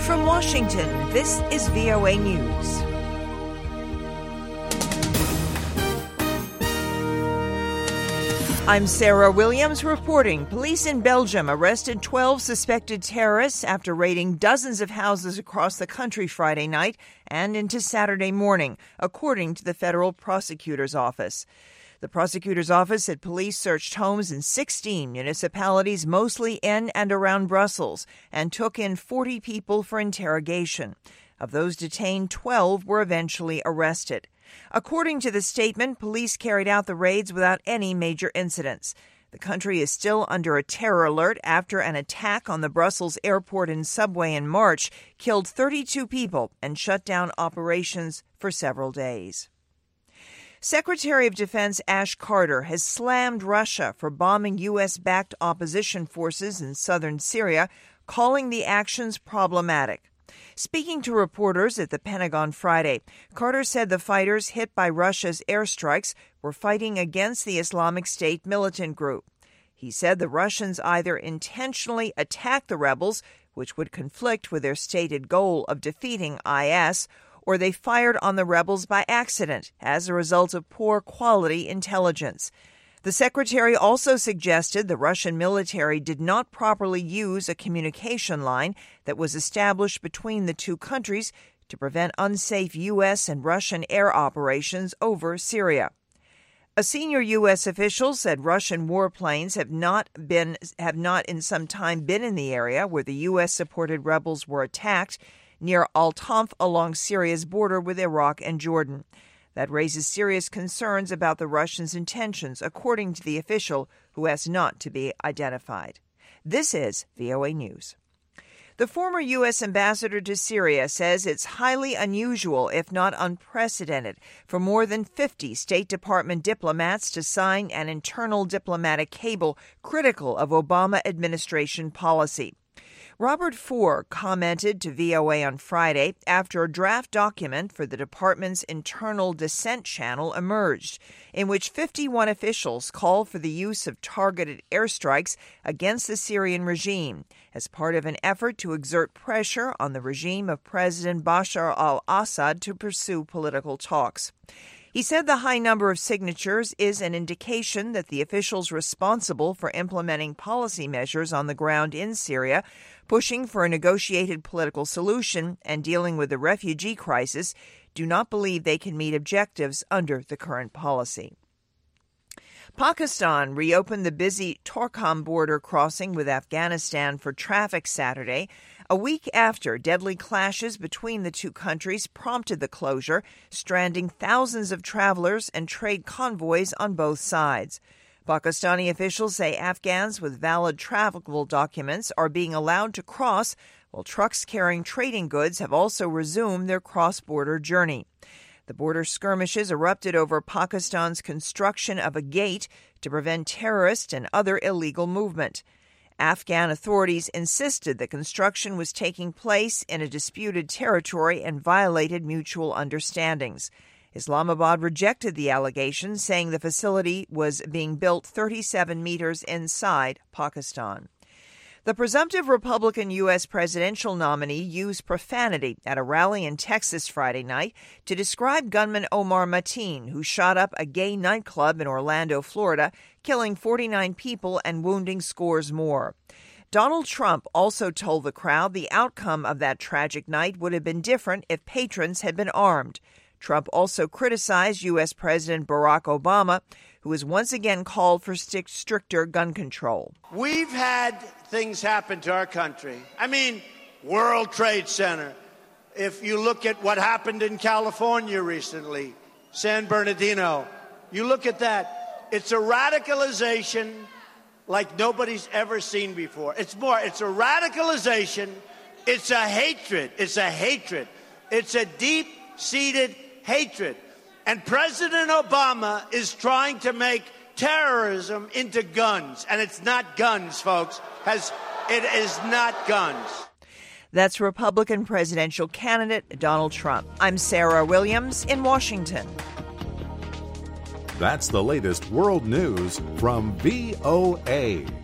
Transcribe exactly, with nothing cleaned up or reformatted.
From Washington, this is V O A News. I'm Sarah Williams reporting. Police in Belgium arrested twelve suspected terrorists after raiding dozens of houses across the country Friday night and into Saturday morning, according to the federal prosecutor's office. The prosecutor's office said police searched homes in sixteen municipalities, mostly in and around Brussels, and took in forty people for interrogation. Of those detained, twelve were eventually arrested. According to the statement, police carried out the raids without any major incidents. The country is still under a terror alert after an attack on the Brussels airport and subway in March killed thirty-two people and shut down operations for several days. Secretary of Defense Ash Carter has slammed Russia for bombing U S-backed opposition forces in southern Syria, calling the actions problematic. Speaking to reporters at the Pentagon Friday, Carter said the fighters hit by Russia's airstrikes were fighting against the Islamic State militant group. He said the Russians either intentionally attacked the rebels, which would conflict with their stated goal of defeating I S, or they fired on the rebels by accident as a result of poor quality intelligence. The secretary also suggested the Russian military did not properly use a communication line that was established between the two countries to prevent unsafe U S and Russian air operations over Syria. A senior U S official said Russian warplanes have not been have not in some time been in the area where the U S-supported rebels were attacked near Al-Tanf along Syria's border with Iraq and Jordan. That raises serious concerns about the Russians' intentions, according to the official, who has not to be identified. This is V O A News. The former U S ambassador to Syria says it's highly unusual, if not unprecedented, for more than fifty State Department diplomats to sign an internal diplomatic cable critical of Obama administration policy. Robert Four commented to V O A on Friday after a draft document for the department's internal dissent channel emerged, in which fifty-one officials call for the use of targeted airstrikes against the Syrian regime as part of an effort to exert pressure on the regime of President Bashar al-Assad to pursue political talks. He said the high number of signatures is an indication that the officials responsible for implementing policy measures on the ground in Syria, pushing for a negotiated political solution and dealing with the refugee crisis, do not believe they can meet objectives under the current policy. Pakistan reopened the busy Torkham border crossing with Afghanistan for traffic Saturday, a week after deadly clashes between the two countries prompted the closure, stranding thousands of travelers and trade convoys on both sides. Pakistani officials say Afghans with valid travel documents are being allowed to cross, while trucks carrying trading goods have also resumed their cross-border journey. The border skirmishes erupted over Pakistan's construction of a gate to prevent terrorist and other illegal movement. Afghan authorities insisted the construction was taking place in a disputed territory and violated mutual understandings. Islamabad rejected the allegations, saying the facility was being built thirty-seven meters inside Pakistan. The presumptive Republican U S presidential nominee used profanity at a rally in Texas Friday night to describe gunman Omar Mateen, who shot up a gay nightclub in Orlando, Florida, killing forty-nine people and wounding scores more. Donald Trump also told the crowd the outcome of that tragic night would have been different if patrons had been armed. Trump also criticized U S President Barack Obama, who has once again called for strict, stricter gun control. We've had things happen to our country. I mean, World Trade Center. If you look at what happened in California recently, San Bernardino, you look at that. It's a radicalization like nobody's ever seen before. It's more, it's a radicalization. It's a hatred. It's a hatred. It's a deep-seated hatred. And President Obama is trying to make terrorism into guns. And it's not guns, folks. Has, it is not guns. That's Republican presidential candidate Donald Trump. I'm Sarah Williams in Washington. That's the latest world news from V O A.